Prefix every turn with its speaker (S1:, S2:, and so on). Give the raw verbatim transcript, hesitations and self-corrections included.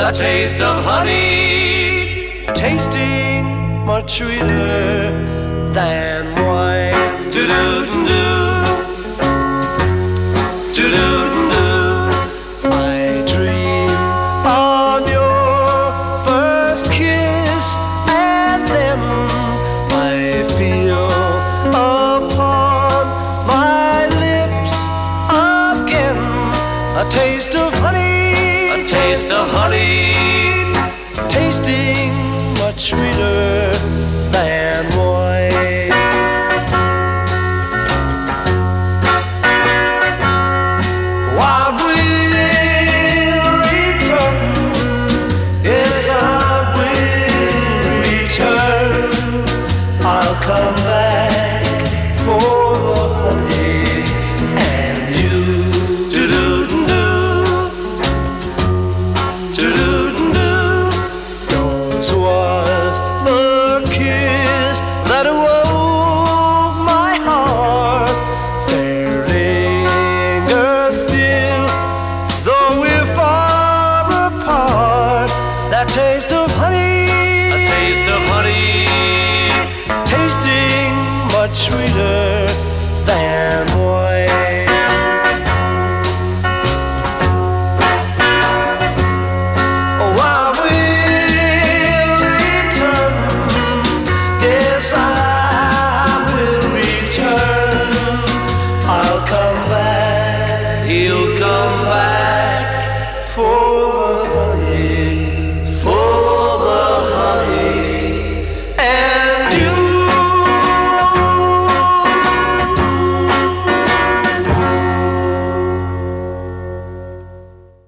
S1: a taste of honey,
S2: tasting much sweeter than wine.
S1: Do-do-do-do, do-do-do-do.
S2: I dream of your first kiss, and then I feel upon my lips again a taste of honey,
S1: a taste of honey,
S2: tasting much sweeter than wine. I will return, yes I will return. I'll come back for the honey and you.
S1: do-do-do-do, do-do-do-do.
S2: Yours was the kiss that awoke my heart. There lingers still, though we're far apart, that taste of